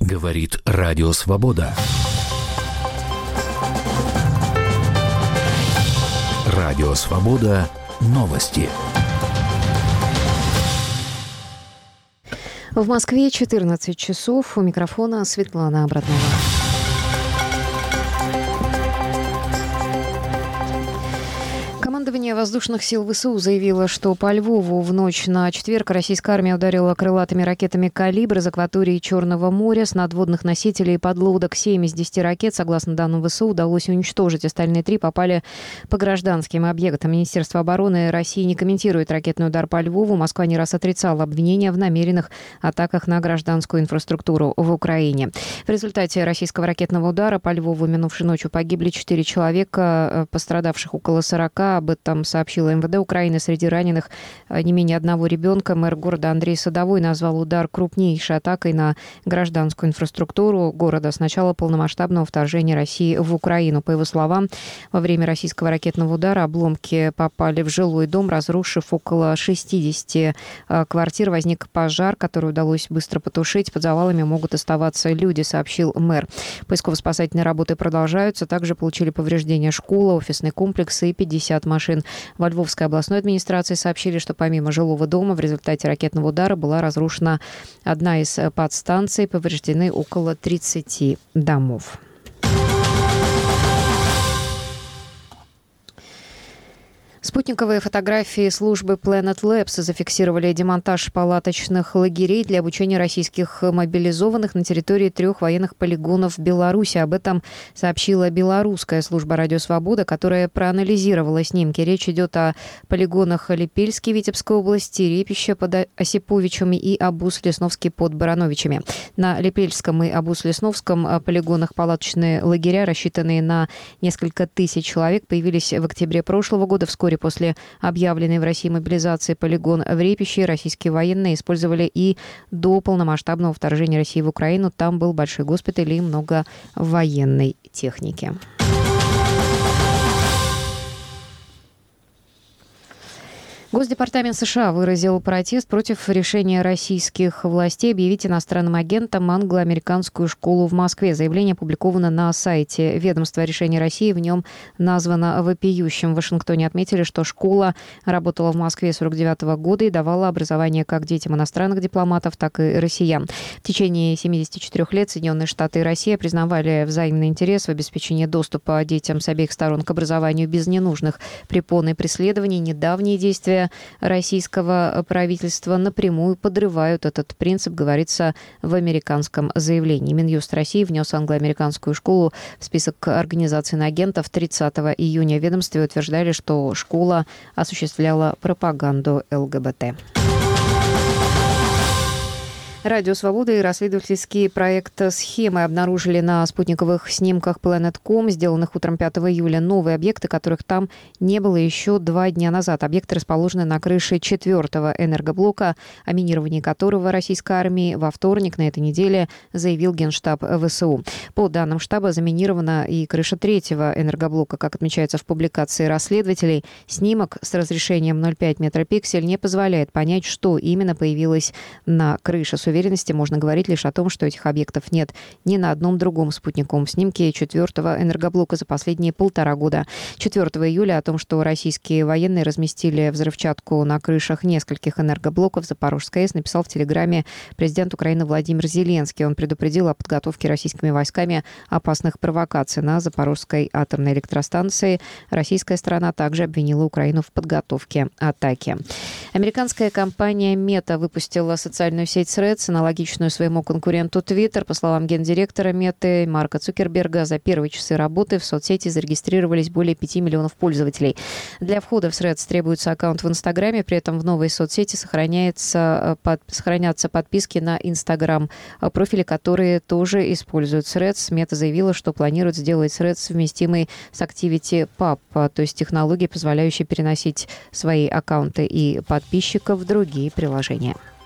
Говорит Радио Свобода. Радио Свобода. Новости. В Москве 14 часов. У микрофона Светлана Обратнова. Командование воздушных сил ВСУ заявило, что по Львову в ночь на четверг российская армия ударила крылатыми ракетами «Калибр» из акватории Черного моря с надводных носителей и подлодок. 7 из 10 ракет, согласно данным ВСУ, удалось уничтожить. Остальные 3 попали по гражданским объектам. Министерство обороны России не комментирует ракетный удар по Львову. Москва не раз отрицала обвинения в намеренных атаках на гражданскую инфраструктуру в Украине. В результате российского ракетного удара по Львову минувшей ночью погибли 4 человека, пострадавших около 40. Об этом сообщила МВД Украины. Среди раненых не менее одного ребенка. Мэр города Андрей Садовой назвал удар крупнейшей атакой на гражданскую инфраструктуру города с начала полномасштабного вторжения России в Украину. По его словам, во время российского ракетного удара обломки попали в жилой дом, разрушив около 60 квартир. Возник пожар, который удалось быстро потушить. Под завалами могут оставаться люди, сообщил мэр. Поисково-спасательные работы продолжаются. Также получили повреждения школа, офисный комплекс и 50 машин. Во Львовской областной администрации сообщили, что помимо жилого дома в результате ракетного удара была разрушена одна из подстанций, повреждены около 30 домов. Спутниковые фотографии службы Planet Labs зафиксировали демонтаж палаточных лагерей для обучения российских мобилизованных на территории 3 военных полигонов в Беларуси. Об этом сообщила белорусская служба «Радио Свобода», которая проанализировала снимки. Речь идет о полигонах Липельский Витебской области, Репище под Осиповичами и Абус-Лесновский под Барановичами. На Липельском и Абус-Лесновском полигонах палаточные лагеря, рассчитанные на несколько тысяч человек, появились в октябре прошлого года. Вскоре после объявленной в России мобилизации полигон в Репище российские военные использовали и до полномасштабного вторжения России в Украину. Там был большой госпиталь и много военной техники. Госдепартамент США выразил протест против решения российских властей объявить иностранным агентом англо-американскую школу в Москве. Заявление опубликовано на сайте ведомства. Решение России в нем названо вопиющим. В Вашингтоне отметили, что школа работала в Москве с 1949 года и давала образование как детям иностранных дипломатов, так и россиян. В течение 74 лет Соединенные Штаты и Россия признавали взаимный интерес в обеспечении доступа детям с обеих сторон к образованию без ненужных препон и преследований. Недавние действия российского правительства напрямую подрывают этот принцип, говорится в американском заявлении. Минюст России внес англо-американскую школу в список организаций иноагентов. 30 июня в ведомстве утверждали, что школа осуществляла пропаганду ЛГБТ. Радио Свобода и расследовательский проект «Схемы» обнаружили на спутниковых снимках Planet.com, сделанных утром 5 июля, новые объекты, которых там не было еще 2 дня назад. Объекты расположены на крыше 4-го энергоблока, о минировании которого российской армии во вторник на этой неделе заявил Генштаб ВСУ. По данным штаба, заминирована и крыша 3-го энергоблока. Как отмечается в публикации расследователей, снимок с разрешением 0,5 метропиксель не позволяет понять, что именно появилось на крыше. С уверенностью можно говорить лишь о том, что этих объектов нет ни на одном другом спутниковом снимке 4-го энергоблока за последние 1,5 года. 4 июля о том, что российские военные разместили взрывчатку на крышах нескольких энергоблоков Запорожской АЭС, написал в Телеграме президент Украины Владимир Зеленский. Он предупредил о подготовке российскими войсками опасных провокаций на Запорожской атомной электростанции. Российская сторона также обвинила Украину в подготовке атаки. Американская компания Meta выпустила социальную сеть Threads, аналогичную своему конкуренту Twitter. По словам гендиректора Меты Марка Цукерберга, за первые часы работы в соцсети зарегистрировались более 5 миллионов пользователей. Для входа в Threads требуется аккаунт в Инстаграме, при этом в новой соцсети сохранятся подписки на Инстаграм, профили, которые тоже используют Threads. Мета заявила, что планирует сделать Threads совместимый с ActivityPub, то есть технологией, позволяющей переносить свои аккаунты и подписчиков в другие приложения.